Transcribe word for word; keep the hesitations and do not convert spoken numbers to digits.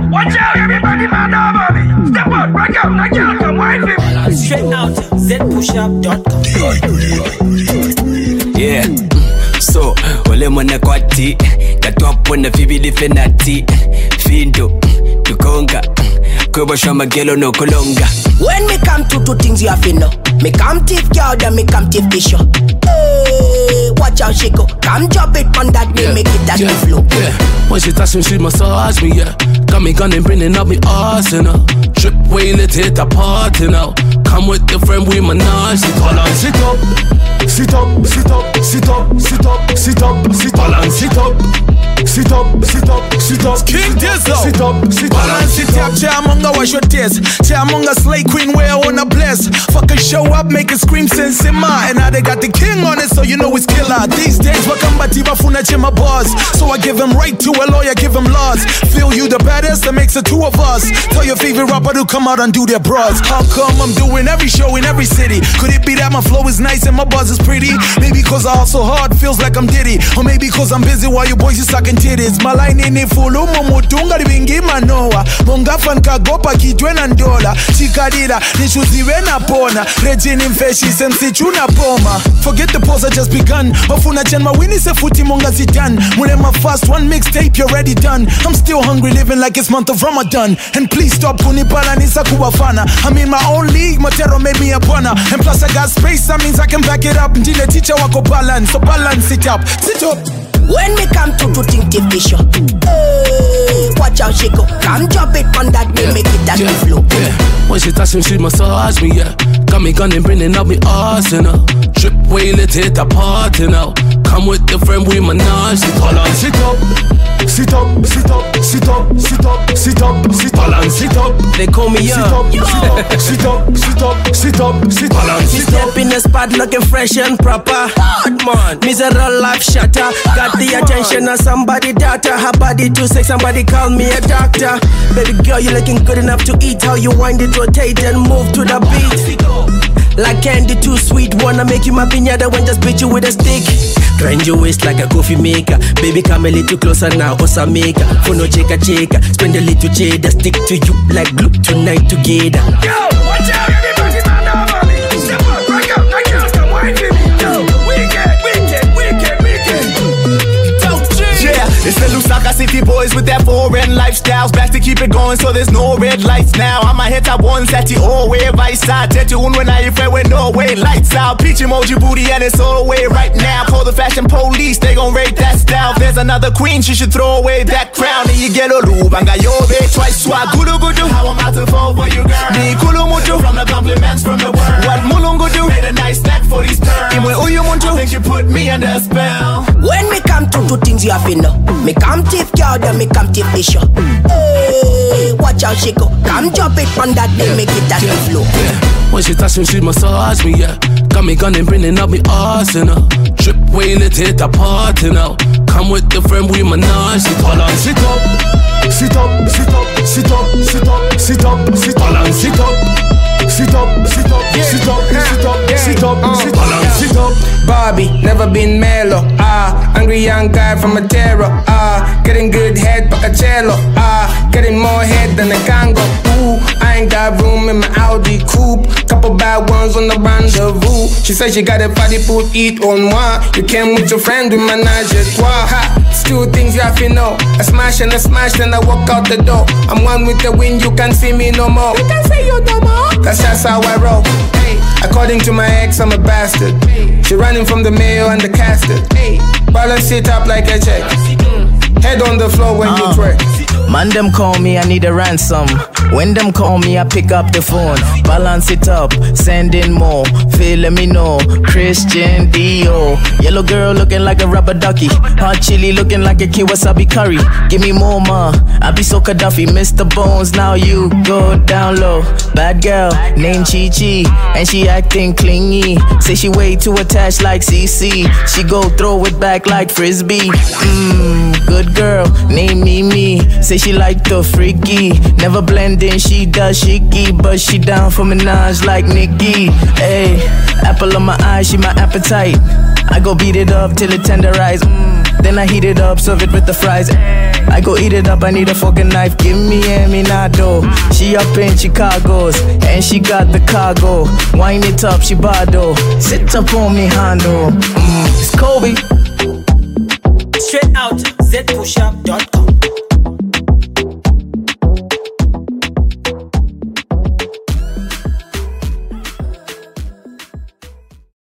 Watch out, everybody, man over me. Step out, rock out, like y'all come wine for me. Straight out, z push up dot com. Yeah, so, ole mwana kwati Katuapo na fibi di fenati Findo, tukonga Kubo shama gelo no kolonga. When me come to two things you have to know. Me come thief girl, then me come thief fish. Hey, watch how she go. Come drop it on that day, yeah, make it that yeah, flow. Yeah, when she touch me, she massage me, yeah. Got me gun and bringing up me arsenal. Trip way, let's hit the party now. Come with the friend, we menage. Sit up, sit up, sit up, sit up, sit up, sit up, sit up, sit up, sit up. Sit up, sit up, sit up, King Dizzle. Sit up, sit up, balance it up, Chamonga, wash your tears. Chamonga slay queen, where I wanna bless. Fucking show up, make it scream sensima. And now they got the king on it, so you know it's killer. These days, wakambati bafuna chema bars. So I give him right to a lawyer, give him laws. Feel you the baddest, that makes the two of us. Tell your favorite rapper to come out and do their bras. How come I'm doing every show in every city? Could it be that my flow is nice and my buzz is pretty? Maybe cause I hustle hard, feels like I'm Diddy. Or maybe cause I'm busy while you boys is sucking titties. My line in it full, mutunga libingi manoa. Monga fan kagopa kitwena ndola. Chikadila, nishuziwe na pona. Regine mfeshi, sensi chuna poma. Forget the pause, I just begun. Ofuna chen mawini se futi monga zidan. Mule my first one mixtape, you're already done. I'm still hungry, living like it's month of Ramadan. And please stop kunipala nisa kuwafana. I'm in my own league, Matero made me a bunner. And plus I got space, that means I can back it up. Ndile teacher wako balance, so balance it up. Sit up. When me come to to think the fish, hey, watch how she go. Come drop it on that day, yeah, make it that yeah, flow. Yeah, when she touch me, she massage me, yeah. Got me gun and bringing up me arsenal. Trip way, let's hit the party now. Come with the friend, we menage. Sit up, sit up, sit up, sit up, sit up, sit up, sit up, sit up, sit up. They call me young. Sit up, sit up, sit up, sit up, sit up. She step in the spot looking fresh and proper. Hard man, miserable life shatter. Got the attention of somebody daughter. Her body too sick, somebody call me a doctor. Baby girl, you looking good enough to eat. How you wind it, rotate and move to the beat. Like candy too sweet, wanna make you my piñata when just beat you with a stick. Grind your waist like a coffee maker. Baby come a little closer now, osa maker. For no cheka cheka, spend a little cheddar. Stick to you like glue tonight together. Yo, watch out, everybody, man over me. Step up, rock out, like y'all come wine for me. Yo, wicked, wicked, wicked, wicked. Yeah, it's the Lusaka City boys with that foreign lifestyles. Back to keep it going, so there's no red lights now. I'ma hit up one sati all way right side. Tete un when I fair with no way lights out. Peach emoji booty and it's all way right now. Call the fashion police, they gon' rate that style. If there's another queen, she should throw away that crown. And you get a lube, anga yobe, twice swag. Gulu gudu, how I'm about to fall for you, girl. Ni kulu mutu, from the compliments from the word. What mulungu do, made a nice neck for these terms. Imwe uyu muntu, I think you put me under a spell. When me come to two things you have to know. Me come thief girl, then me come thief fish. Hey, watch how she go. Come drop it on that day, make it that yeah, flow. Yeah, when she touch me, she massage me, yeah. Got me gun and bringing up me arsenal. Trip way, let's hit the party now. Come with the friend, we menage. Sit up, sit up, sit up, sit up, sit up, sit up, sit up, sit up, sit up. Sit up, sit up, sit up, sit up, sit up, sit up, sit up. Bobby, never been mellow. Ah, angry young guy from a terror. Ah, getting good head, Pacachelo. Ah, getting more head than a Congo. Ooh, I ain't got room in my Audi coupe. Couple bad ones on the rendezvous. She said she got a body put eat on one. You came with your friend with menage a trois. Ha, it's two things you have to know. I smash and I smash, then I walk out the door. I'm one with the wind, you can't see me no more. You can't see you no more. That's just how I roll. Hey, according to my ex, I'm a bastard. She running from the mayo and the casket. Hey, balance it up like a check. Head on the floor when uh, you twerk. Man, them call me, I need a ransom. When them call me, I pick up the phone. Balance it up, send in more. Feel, let me know. Christian Dior. Yellow girl looking like a rubber ducky. Hot chili looking like a Kiwasabi curry. Give me more, ma. I be so Gaddafi. Mister Bones, now you go down low. Bad girl, named Chi Chi. And she acting clingy. Say she way too attached like C C. She go throw it back like Frisbee. Mmm, good girl, name Mimi. Say she She like the freaky, never blending, she does shaky, but she down for Minaj like Nicki. Ayy, apple on my eye, she my appetite. I go beat it up till it tenderize. Mm, then I heat it up, serve it with the fries. I go eat it up, I need a fork and knife. Give me a minado. She up in Chicago's, and she got the cargo. Wind it up, she bado. Sit up on me, Hondo. Mm, it's Kobe. Straight out, z push up dot com.